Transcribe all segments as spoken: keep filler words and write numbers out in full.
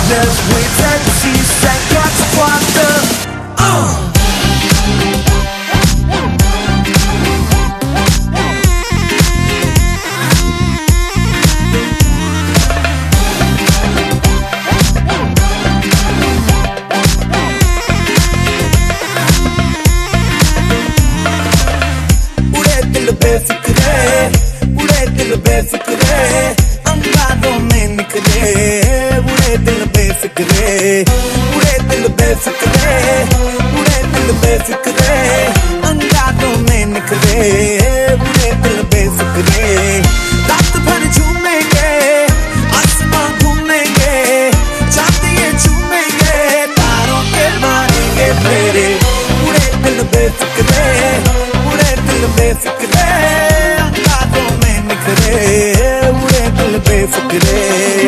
Business with tendencies that got to wonder. Uh. Befikre उड़े दिल बेफिक्रे अंगारों में निकले उड़े दिल बेफिक्रे उड़े दिल बेफिक्रे उड़े दिल बेफिक्रे अंगारों में निकले उड़े दिल बेफिक्रे रात भर झूमेंगे आसमां घूमेंगे चांदिये झूमेंगे तारों के मारेंगे फेरे उड़े दिल बेफिक्रे उड़े दिल बेफिक्रे अंगारों में निकले उड़े दिल बेफिक्रे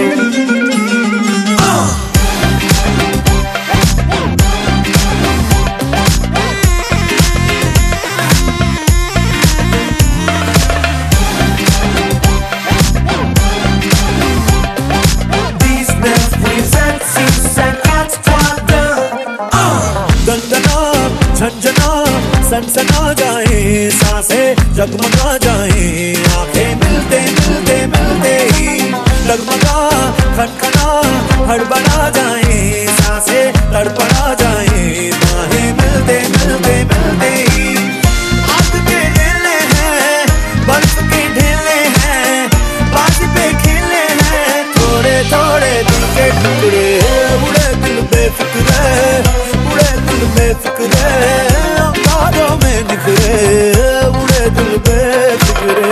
झंझना सनसना जाए सांसें जगमगा जाए आंखें मिलते मिलते मिलते ही लगमगा खनखना हड़बड़ा जाए सांसें तड़पड़ा जाए बाहें मिलते मिलते मिलते ही आग के ढेले हैं बर्फ के ढेले हैं बाजी पे खेले हैं थोड़े थोड़े दिल के टुकड़े उड़े दिल बेफिक्रे उड़े दिल बेफिक्रे अंगारों में निकले उड़े दिल बेफिक्रे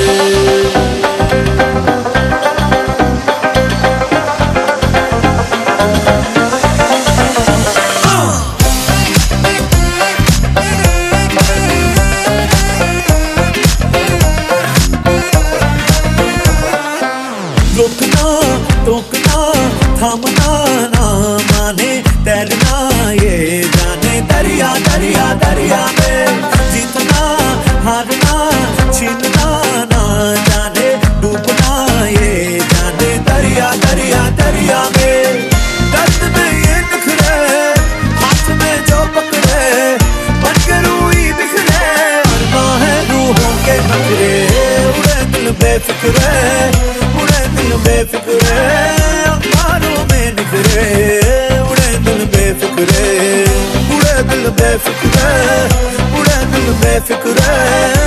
रुकना टोकना थामना ना माने तैरना ये जाने दरिया दरिया दरिया में जीतना हारना छीनना ना जाने डूबना ये जाने दरिया दरिया दरिया में दर्द में ये निखरे हाथ में जो पकड़े मन के रूही बिखरे मरना है रूहों के नखरे उड़े दिल बेफिक्रे उड़े दिल बेफिक्रे अंगारों में निखरे उड़े दिल बेफिक्रे उड़े दिल बेफिक्रे उड़े दिल बेफिक्रे